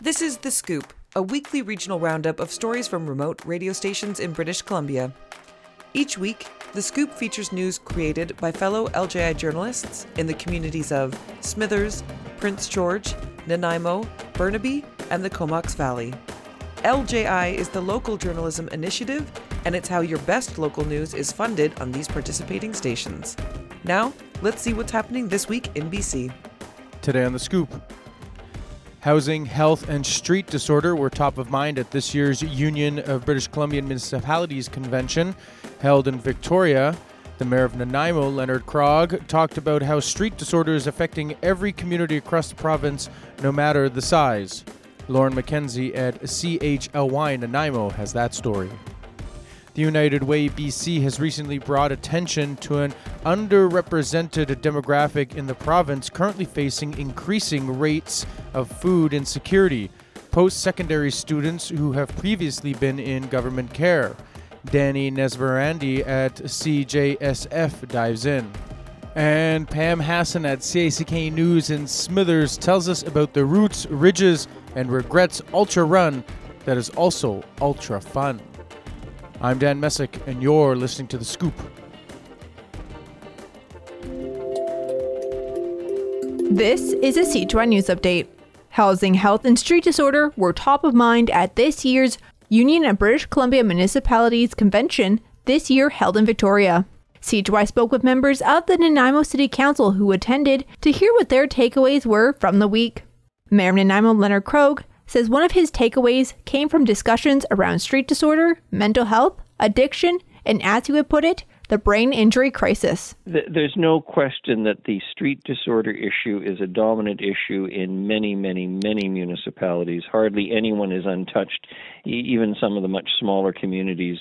This is The Scoop, a weekly regional roundup of stories from remote radio stations in British Columbia. Each week, The Scoop features news created by fellow LJI journalists in the communities of Smithers, Prince George, Nanaimo, Burnaby, and the Comox Valley. LJI is the local journalism initiative, and it's how your best local news is funded on these participating stations. Now, let's see what's happening this week in BC. Today on The Scoop. Housing, health, and street disorder were top of mind at this year's Union of British Columbia Municipalities Convention, held in Victoria. The Mayor of Nanaimo, Leonard Krog, talked about how street disorder is affecting every community across the province, no matter the size. Lauren McKenzie at CHLY Nanaimo has that story. The United Way BC has recently brought attention to an underrepresented demographic in the province currently facing increasing rates of food insecurity, post-secondary students who have previously been in government care. Danny Nesverandi at CJSF dives in. And Pam Hassan at CACK News in Smithers tells us about the Roots, Ridges, and Regrets Ultra Run that is also ultra fun. I'm Dan Messick, and you're listening to The Scoop. This is a C2I News Update. Housing, health, and street disorder were top of mind at this year's Union of British Columbia Municipalities Convention, this year held in Victoria. C2I spoke with members of the Nanaimo City Council who attended to hear what their takeaways were from the week. Mayor of Nanaimo, Leonard Krog, says one of his takeaways came from discussions around street disorder, mental health, addiction, and as he would put it, the brain injury crisis. There's no question that the street disorder issue is a dominant issue in many municipalities. Hardly anyone is untouched, even some of the much smaller communities.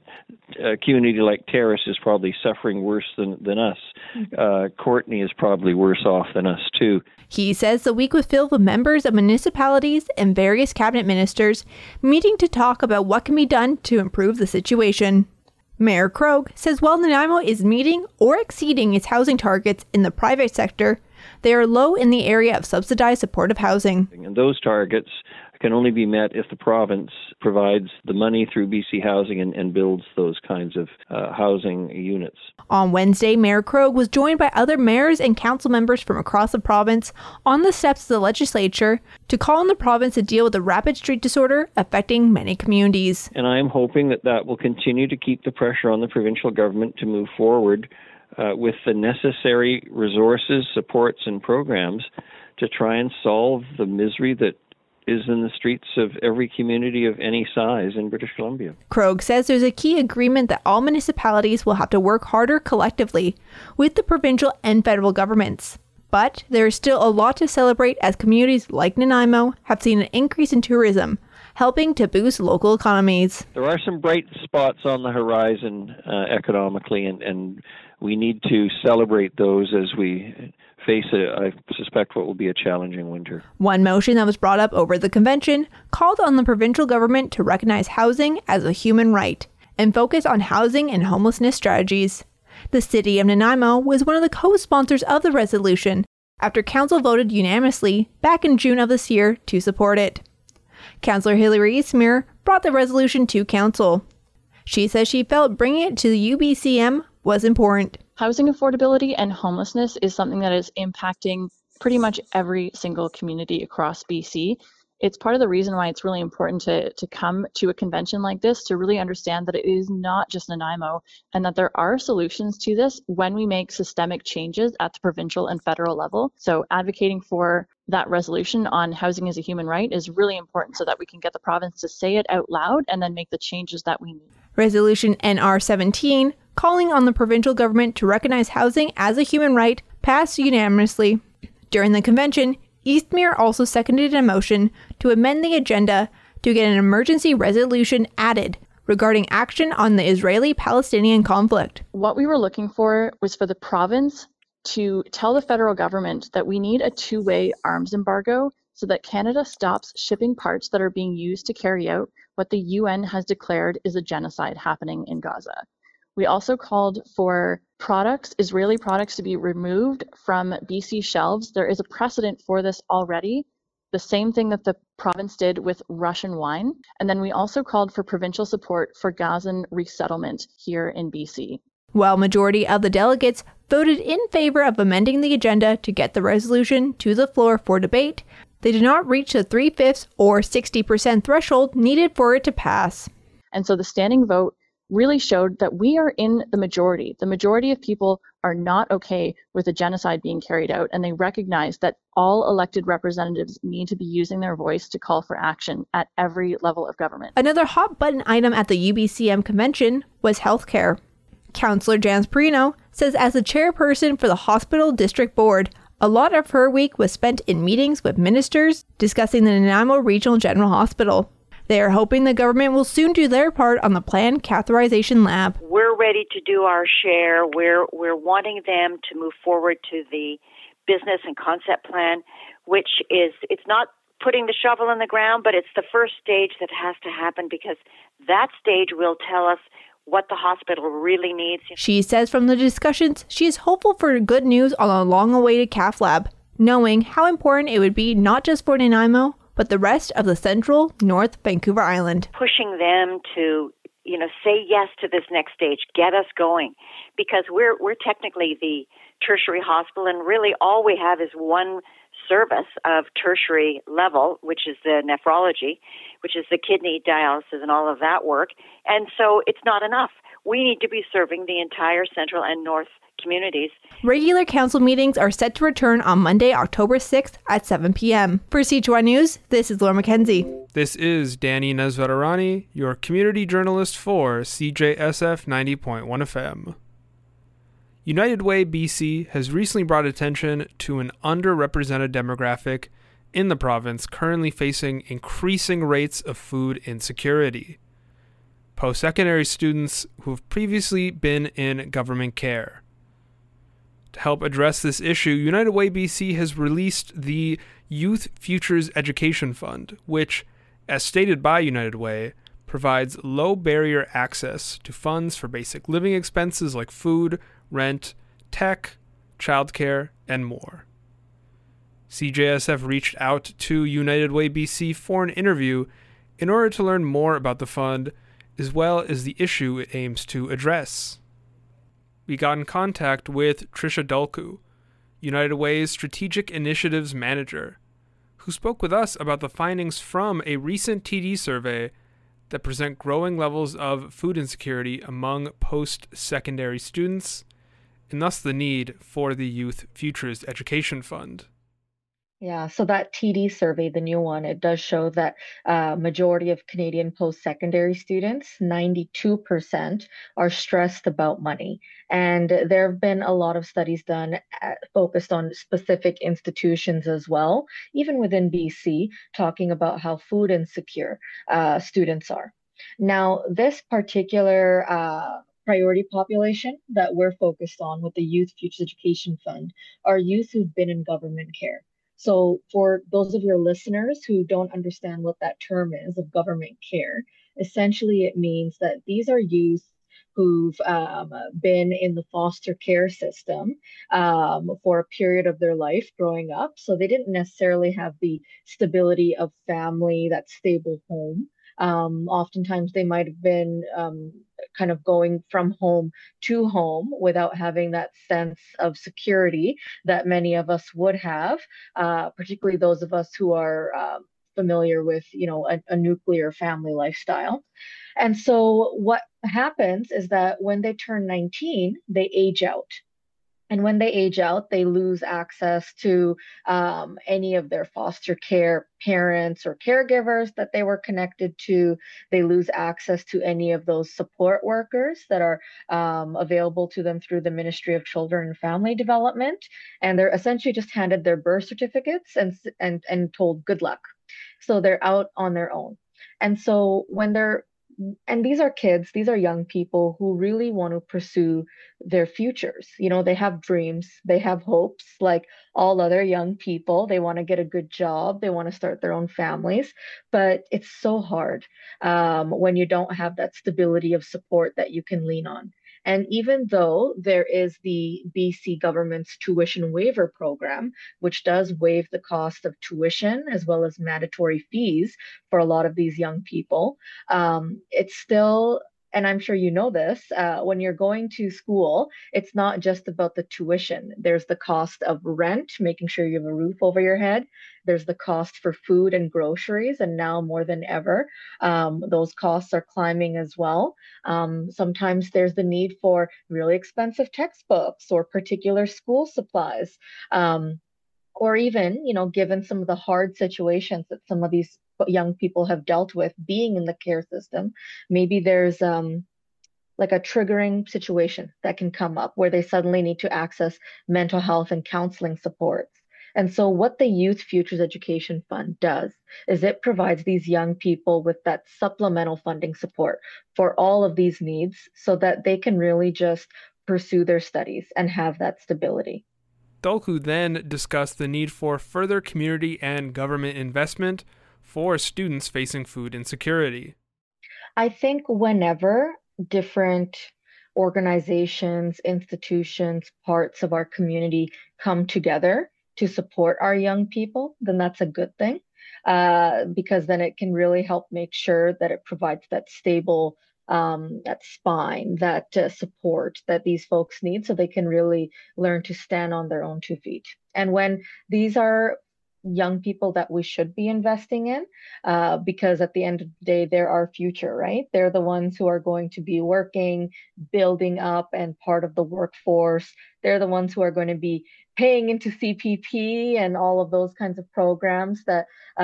A community like Terrace is probably suffering worse than us. Courtenay is probably worse off than us, too. He says the week was filled with members of municipalities and various cabinet ministers meeting to talk about what can be done to improve the situation. Mayor Krog says while Nanaimo is meeting or exceeding its housing targets in the private sector, they are low in the area of subsidized supportive housing. And those targets can only be met if the province provides the money through BC Housing and builds those kinds of housing units. On Wednesday, Mayor Krog was joined by other mayors and council members from across the province on the steps of the legislature to call on the province to deal with the rapid street disorder affecting many communities. And I am hoping that will continue to keep the pressure on the provincial government to move forward with the necessary resources, supports, and programs to try and solve the misery that is in the streets of every community of any size in British Columbia. Krog says there's a key agreement that all municipalities will have to work harder collectively with the provincial and federal governments. But there is still a lot to celebrate as communities like Nanaimo have seen an increase in tourism, helping to boost local economies. There are some bright spots on the horizon economically, and we need to celebrate those as we face, I suspect, what will be a challenging winter. One motion that was brought up over the convention called on the provincial government to recognize housing as a human right and focus on housing and homelessness strategies. The city of Nanaimo was one of the co-sponsors of the resolution after council voted unanimously back in June of this year to support it. Councillor Hilary Eastmere brought the resolution to council. She says she felt bringing it to the UBCM was important. Housing affordability and homelessness is something that is impacting pretty much every single community across BC. It's part of the reason why it's really important to come to a convention like this to really understand that it is not just Nanaimo and that there are solutions to this when we make systemic changes at the provincial and federal level. So advocating for that resolution on housing as a human right is really important so that we can get the province to say it out loud and then make the changes that we need. Resolution NR 17, calling on the provincial government to recognize housing as a human right, passed unanimously. During the convention, Eastmere also seconded a motion to amend the agenda to get an emergency resolution added regarding action on the Israeli-Palestinian conflict. What we were looking for was for the province to tell the federal government that we need a two-way arms embargo so that Canada stops shipping parts that are being used to carry out what the UN has declared is a genocide happening in Gaza. We also called for Israeli products to be removed from BC shelves. There is a precedent for this already. the same thing that the province did with Russian wine. And then we also called for provincial support for Gazan resettlement here in BC. While majority of the delegates voted in favor of amending the agenda to get the resolution to the floor for debate, they did not reach the 3/5 or 60% threshold needed for it to pass. And so the standing vote really showed that we are in the majority. The majority of people are not okay with a genocide being carried out, and they recognize that all elected representatives need to be using their voice to call for action at every level of government. Another hot button item at the UBCM convention was healthcare. Councillor Janice Perino says as the chairperson for the Hospital District Board, a lot of her week was spent in meetings with ministers discussing the Nanaimo Regional General Hospital. They are hoping the government will soon do their part on the planned catheterization lab. We're ready to do our share. We're wanting them to move forward to the business and concept plan, which is, it's not putting the shovel in the ground, but it's the first stage that has to happen, because that stage will tell us what the hospital really needs. She says from the discussions, she is hopeful for good news on a long-awaited cath lab, knowing how important it would be not just for Nanaimo, but the rest of the central North Vancouver Island. Pushing them to, say yes to this next stage, get us going, because we're technically the tertiary hospital, and really all we have is one service of tertiary level, which is the nephrology, which is the kidney dialysis and all of that work. And so it's not enough. We need to be serving the entire central and north communities. Regular council meetings are set to return on Monday, October 6th at 7 p.m. For CHY News, this is Laura McKenzie. This is Danny Nezvatarani, your community journalist for CJSF 90.1 FM. United Way BC has recently brought attention to an underrepresented demographic in the province currently facing increasing rates of food insecurity. Post-secondary students who have previously been in government care. To help address this issue, United Way BC has released the Youth Futures Education Fund, which, as stated by United Way, provides low-barrier access to funds for basic living expenses like food, rent, tech, childcare, and more. CJSF reached out to United Way BC for an interview in order to learn more about the fund, as well as the issue it aims to address. We got in contact with Trisha Dulku, United Way's Strategic Initiatives Manager, who spoke with us about the findings from a recent TD survey that present growing levels of food insecurity among post-secondary students, and thus the need for the Youth Futures Education Fund. Yeah, so that TD survey, the new one, it does show that majority of Canadian post-secondary students, 92%, are stressed about money. And there have been a lot of studies done focused on specific institutions as well, even within BC, talking about how food insecure students are. Now, this particular priority population that we're focused on with the Youth Futures Education Fund are youth who've been in government care. So for those of your listeners who don't understand what that term is of government care, essentially it means that these are youth who've been in the foster care system for a period of their life growing up. So they didn't necessarily have the stability of family, that stable home. Oftentimes they might have been kind of going from home to home without having that sense of security that many of us would have, particularly those of us who are familiar with, a nuclear family lifestyle. And so what happens is that when they turn 19, they age out. And when they age out, they lose access to any of their foster care parents or caregivers that they were connected to. They lose access to any of those support workers that are available to them through the Ministry of Children and Family Development. And they're essentially just handed their birth certificates and told good luck. So they're out on their own. And so and these are kids, these are young people who really want to pursue their futures. They have dreams, they have hopes like all other young people. They want to get a good job, they want to start their own families, but it's so hard when you don't have that stability of support that you can lean on. And even though there is the BC government's tuition waiver program, which does waive the cost of tuition as well as mandatory fees for a lot of these young people, it's still, and I'm sure you know this, when you're going to school, it's not just about the tuition. There's the cost of rent, making sure you have a roof over your head. There's the cost for food and groceries, and now more than ever, those costs are climbing as well. Sometimes there's the need for really expensive textbooks or particular school supplies. Or even, given some of the hard situations that some of these young people have dealt with being in the care system, maybe there's like a triggering situation that can come up where they suddenly need to access mental health and counseling supports. And so, what the Youth Futures Education Fund does is it provides these young people with that supplemental funding support for all of these needs so that they can really just pursue their studies and have that stability. Dolku then discussed the need for further community and government investment for students facing food insecurity. I think whenever different organizations, institutions, parts of our community come together to support our young people, then that's a good thing, because then it can really help make sure that it provides that stable, that spine, that support that these folks need so they can really learn to stand on their own 2 feet. And when these are young people that we should be investing in, because at the end of the day, they're our future, right? They're the ones who are going to be working, building up, and part of the workforce. They're the ones who are going to be paying into CPP and all of those kinds of programs that,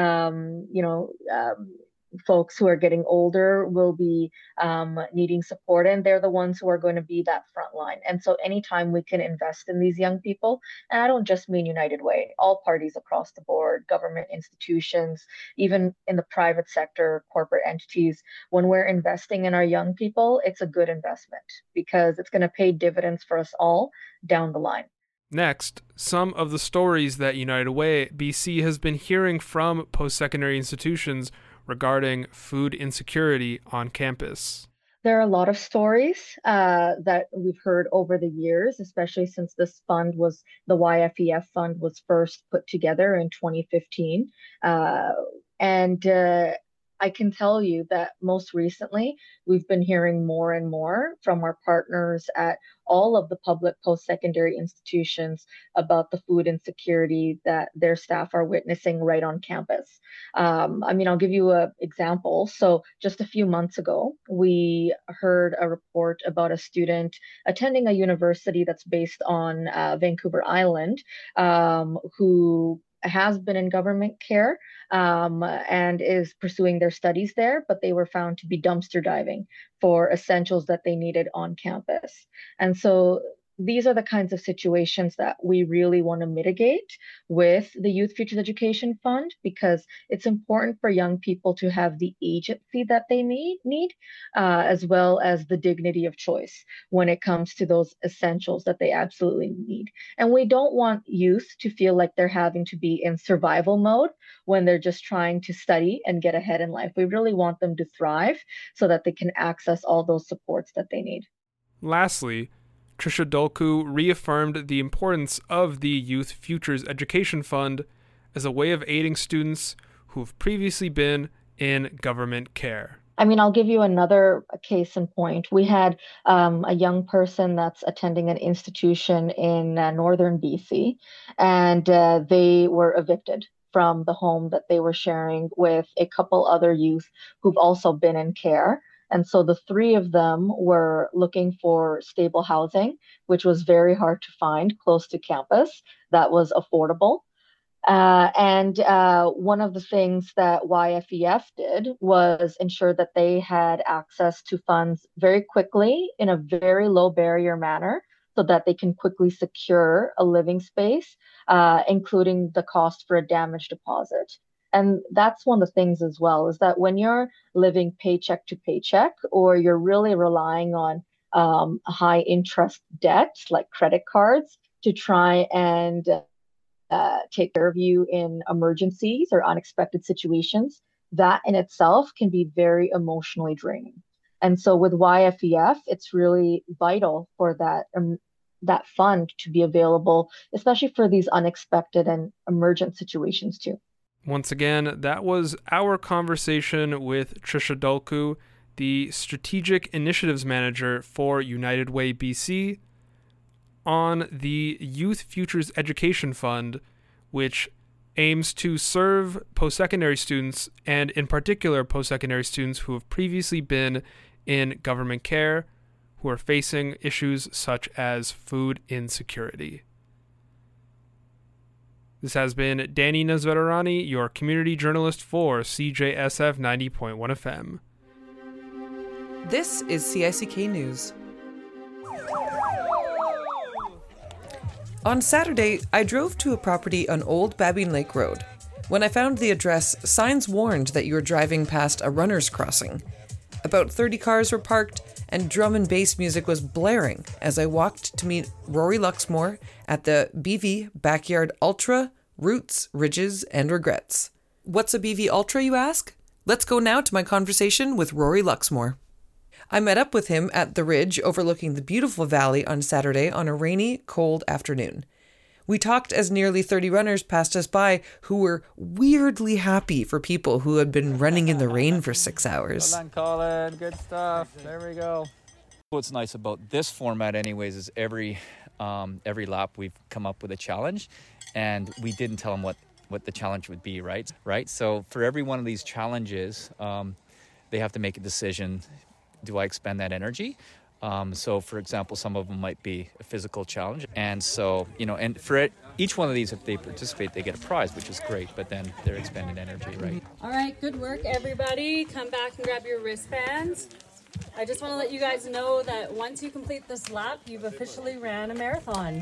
folks who are getting older will be needing support, and they're the ones who are going to be that front line. And so anytime we can invest in these young people, and I don't just mean United Way, all parties across the board, government institutions, even in the private sector, corporate entities, when we're investing in our young people, it's a good investment because it's going to pay dividends for us all down the line. Next, some of the stories that United Way BC has been hearing from post-secondary institutions regarding food insecurity on campus. There are a lot of stories that we've heard over the years, especially since this fund was, the YFEF fund was first put together in 2015. I can tell you that most recently, we've been hearing more and more from our partners at all of the public post-secondary institutions about the food insecurity that their staff are witnessing right on campus. I'll give you an example. So just a few months ago, we heard a report about a student attending a university that's based on Vancouver Island, who has been in government care and is pursuing their studies there, but they were found to be dumpster diving for essentials that they needed on campus. And so these are the kinds of situations that we really want to mitigate with the Youth Futures Education Fund, because it's important for young people to have the agency that they need as well as the dignity of choice when it comes to those essentials that they absolutely need. And we don't want youth to feel like they're having to be in survival mode when they're just trying to study and get ahead in life. We really want them to thrive so that they can access all those supports that they need. Lastly, Trisha Dolku reaffirmed the importance of the Youth Futures Education Fund as a way of aiding students who have previously been in government care. I'll give you another case in point. We had a young person that's attending an institution in northern BC, and they were evicted from the home that they were sharing with a couple other youth who've also been in care. And so the three of them were looking for stable housing, which was very hard to find close to campus that was affordable. And one of the things that YFEF did was ensure that they had access to funds very quickly in a very low barrier manner so that they can quickly secure a living space, including the cost for a damage deposit. And that's one of the things as well, is that when you're living paycheck to paycheck, or you're really relying on high interest debt like credit cards to try and take care of you in emergencies or unexpected situations, that in itself can be very emotionally draining. And so with YFEF, it's really vital for that fund to be available, especially for these unexpected and emergent situations too. Once again, that was our conversation with Trisha Dulku, the Strategic Initiatives Manager for United Way BC, on the Youth Futures Education Fund, which aims to serve post-secondary students, and in particular post-secondary students who have previously been in government care, who are facing issues such as food insecurity. This has been Danny Nazvetarani, your community journalist for CJSF 90.1 FM. This is CICK News. On Saturday, I drove to a property on Old Babine Lake Road. When I found the address, signs warned that you were driving past a runner's crossing. About 30 cars were parked, and drum and bass music was blaring as I walked to meet Rory Luxmore at the BV Backyard Ultra, Roots, Ridges, and Regrets. What's a BV Ultra, you ask? Let's go now to my conversation with Rory Luxmore. I met up with him at the ridge overlooking the beautiful valley on Saturday on a rainy, cold afternoon. We talked as nearly 30 runners passed us by who were weirdly happy for people who had been running in the rain for 6 hours. Well done, Colin. Good stuff. There we go. What's nice about this format anyways is every lap we've come up with a challenge, and we didn't tell them what the challenge would be, right? So for every one of these challenges, they have to make a decision. Do I expend that energy? So, for example, some of them might be a physical challenge. And so, and for each one of these, if they participate, they get a prize, which is great, but then they're expending energy, right? All right, good work, everybody. Come back and grab your wristbands. I just want to let you guys know that once you complete this lap, you've officially ran a marathon.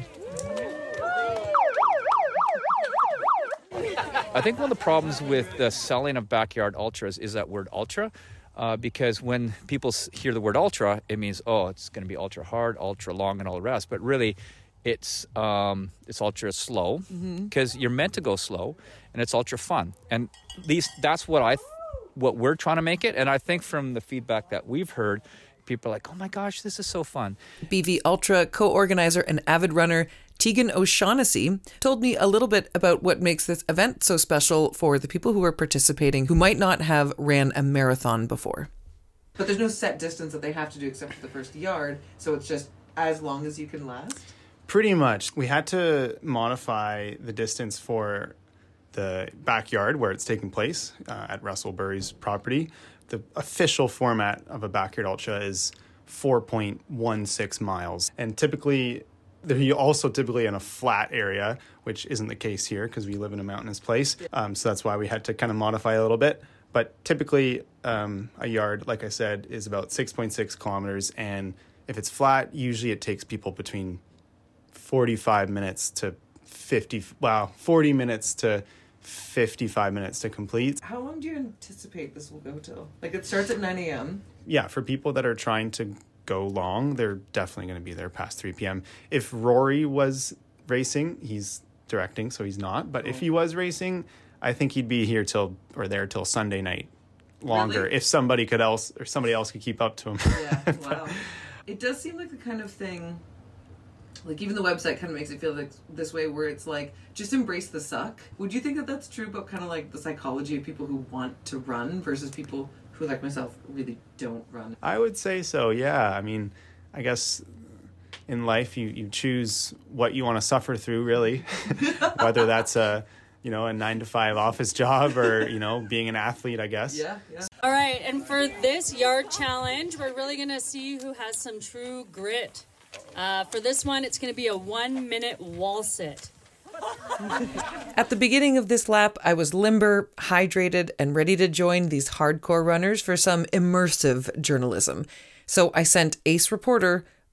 I think one of the problems with the selling of backyard ultras is that word ultra. Because when people hear the word ultra, it means, it's going to be ultra hard, ultra long, and all the rest. But really, it's ultra slow because you're meant to go slow, and it's ultra fun. And at least that's what we're trying to make it. And I think from the feedback that we've heard, people are like, oh my gosh, this is so fun. BV Ultra co-organizer and avid runner Tegan O'Shaughnessy told me a little bit about what makes this event so special for the people who are participating who might not have ran a marathon before. But there's no set distance that they have to do except for the first yard, so it's just as long as you can last? Pretty much. We had to modify the distance for the backyard where it's taking place at Russell Burry's property. The official format of a backyard ultra is 4.16 miles. And typically, they're also typically in a flat area, which isn't the case here because we live in a mountainous place. So that's why we had to kind of modify a little bit. But typically, a yard, like I said, is about 6.6 kilometers. And if it's flat, usually it takes people between 40 minutes to 55 minutes to complete. How long do you anticipate this will go till? Like, it starts at 9 a.m.? Yeah, for people that are trying to go long, they're definitely going to be there past 3 p.m. If Rory was racing, he's directing, so he's not. But if he was racing, I think he'd be here till Sunday night longer. Really? If somebody else could keep up to him. Yeah, wow. It does seem like the kind of thing, like even the website kind of makes it feel like this way where it's like, just embrace the suck. Would you think that that's true about kind of like the psychology of people who want to run versus people who, like myself, really don't run? I would say so, yeah. I mean, I guess in life you choose what you want to suffer through, really. Whether that's a 9-to-5 office job or, being an athlete, I guess. Yeah. All right, and for this yard challenge, we're really going to see who has some true grit. For this one, it's going to be a 1-minute wall sit. At the beginning of this lap, I was limber, hydrated, and ready to join these hardcore runners for some immersive journalism. So I sent ace reporter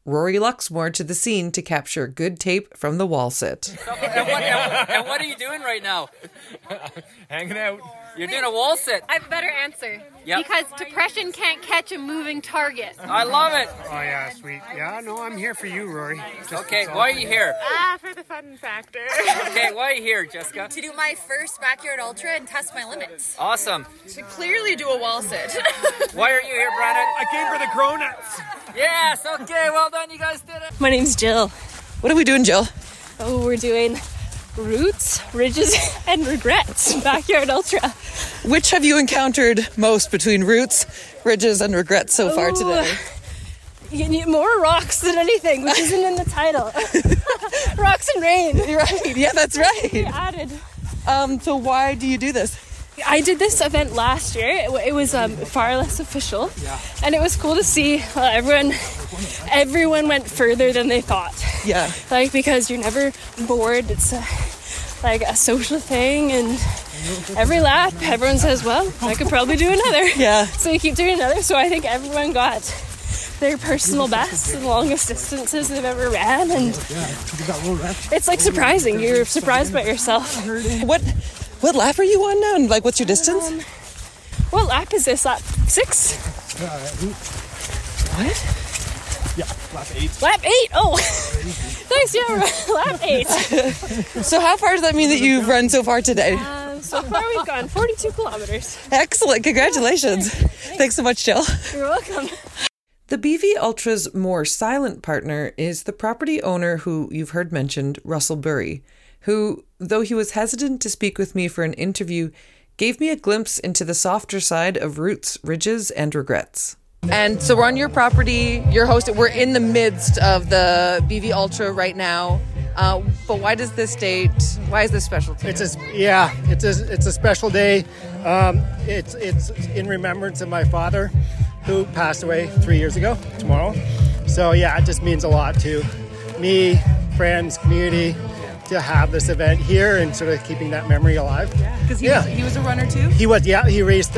Rory Luxmore to the scene to capture good tape from the wall sit. And what are you doing right now? Hanging out. You're doing a wall sit. I have a better answer. Yep. Because depression can't catch a moving target. I love it. Oh, yeah, sweet. Yeah, no, I'm here for you, Rory. Okay, why are you here? For the fun factor. Okay, why are you here, Jessica? To do my first backyard ultra and test my limits. Awesome. To clearly do a wall sit. Why are you here, Brandon? I came for the cronuts. Yes, okay, well done, you guys did it. My name's Jill. What are we doing, Jill? Oh, we're doing roots, ridges, and regrets. Backyard ultra. Which have you encountered most between roots, ridges, and regrets so far today? You need more rocks than anything, which isn't in the title. Rocks and rain. You're right. Yeah, that's right. We added. So why do you do this? I did this event last year. It was far less official, and it was cool to see everyone went further than they thought. Yeah, like because you're never bored. It's like a social thing, and every lap, everyone says, "Well, I could probably do another." Yeah. So you keep doing another. So I think everyone got their personal best and longest distances they've ever ran, and it's like surprising. You're surprised by yourself. What lap are you on now? And like, what's your distance? What lap is this? Lap 6? What? Yeah, lap 8. Lap 8? Oh, thanks, yeah, lap 8. So how far does that mean that you've run so far today? So far we've gone 42 kilometers. Excellent, congratulations. Thanks so much, Jill. You're welcome. The BV Ultra's more silent partner is the property owner who you've heard mentioned, Russell Burry, who, though he was hesitant to speak with me for an interview, gave me a glimpse into the softer side of roots, ridges, and regrets. And so we're on your property, you're hosting, we're in the midst of the BV Ultra right now. But why is this special to you? It's a special day. It's in remembrance of my father, who passed away 3 years ago tomorrow. So yeah, it just means a lot to me, friends, community, to have this event here and sort of keeping that memory alive. Because he was a runner too? He was, yeah. He raced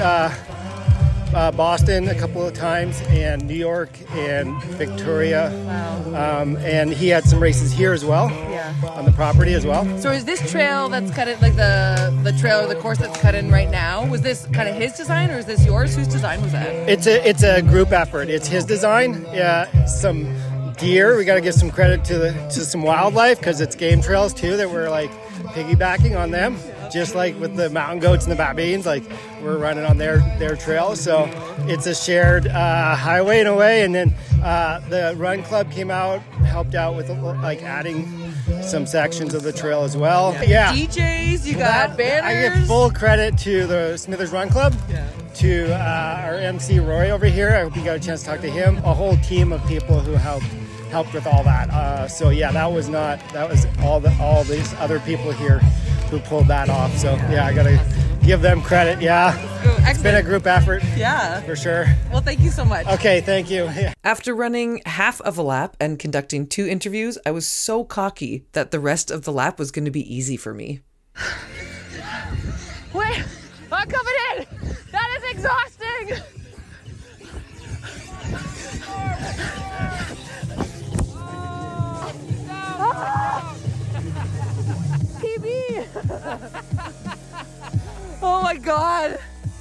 Boston a couple of times and New York and Victoria. Wow. And he had some races here as well, on the property as well. So is this trail that's cut in, like the trail or the course that's cut in right now, was this kind of his design or is this yours? Whose design was that? It's a group effort. It's his design. Yeah, some deer. We got to give some credit to some wildlife because it's game trails too that we're like piggybacking on them. Just like with the mountain goats and the baboons, like we're running on their trails. So it's a shared highway in a way. And then the run club came out, helped out with like adding some sections of the trail as well. Yeah. DJs, you got banners. I give full credit to the Smithers Run Club, to our MC Roy over here. I hope you got a chance to talk to him. A whole team of people who helped with all that. So yeah, that was all these other people here who pulled that off. So yeah, I gotta give them credit. Yeah, it's been a group effort. Yeah, for sure. Well, thank you so much. Okay, thank you. Yeah. After running half of a lap and conducting 2 interviews, I was so cocky that the rest of the lap was going to be easy for me. Wait, I'm coming in. That is exhausting. PB! Oh my god!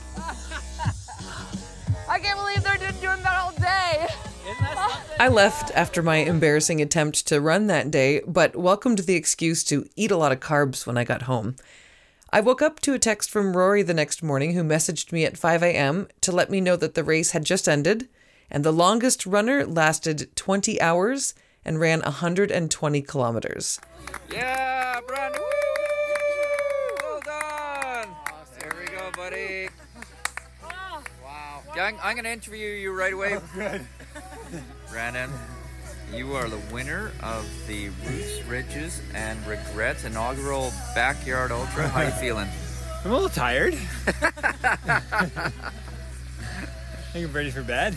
I can't believe they're doing that all day! I left after my embarrassing attempt to run that day, but welcomed the excuse to eat a lot of carbs when I got home. I woke up to a text from Rory the next morning who messaged me at 5 a.m. to let me know that the race had just ended, and the longest runner lasted 20 hours and ran 120 kilometers. Yeah, Brandon. Well done. There we go, buddy. Wow. Yeah, I'm going to interview you right away. Oh, good. Brandon, you are the winner of the Roots, Ridges, and Regrets inaugural Backyard Ultra. How you feeling? I'm a little tired. I think I'm ready for bed.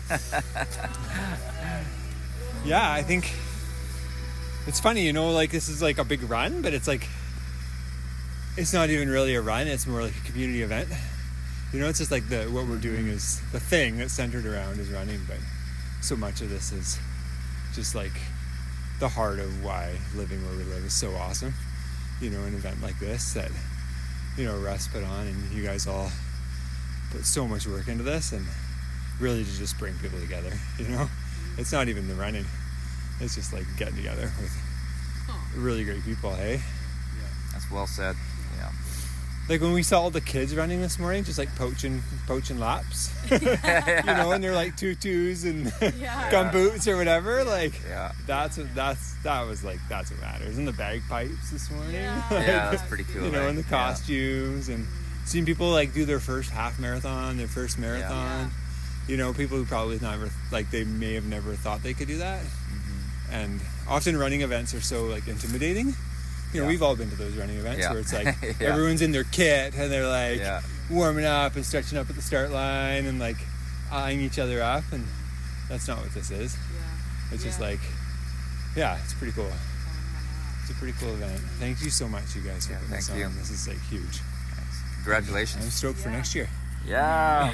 Yeah, I think it's funny, like this is like a big run, but it's like, it's not even really a run. It's more like a community event. It's just like what we're doing is the thing that's centered around is running, but so much of this is just like the heart of why living where we live is so awesome. You know, an event like this that, you know, Russ put on, and you guys all put so much work into this, and really to just bring people together, you know? It's not even the running. It's just like getting together with really great people, hey? Yeah. That's well said. Yeah. Like when we saw all the kids running this morning, just like poaching laps, you know, and they're like tutus and gum boots or whatever. Like that's what matters. And the bagpipes this morning, that's pretty cool. You know, and the costumes and seeing people like do their first half marathon, their first marathon. You know, people who probably never, like, they may have never thought they could do that. Mm-hmm. And often running events are so like intimidating. You know, we've all been to those running events where it's like everyone's in their kit and they're like warming up and stretching up at the start line and like eyeing each other up, and that's not what this is. It's just like, it's pretty cool. It's a pretty cool event. Thank you so much, you guys, for putting this on. This is like huge. Thanks. Congratulations. I'm stoked for next year. Yeah.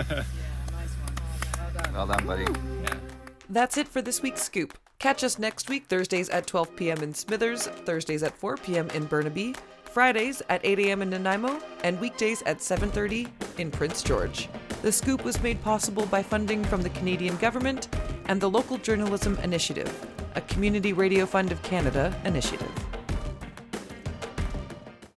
Well done, buddy. That's it for this week's Scoop. Catch us next week, Thursdays at 12 p.m. in Smithers, Thursdays at 4 p.m. in Burnaby, Fridays at 8 a.m. in Nanaimo, and weekdays at 7:30 in Prince George. The Scoop was made possible by funding from the Canadian government and the Local Journalism Initiative, a Community Radio Fund of Canada initiative.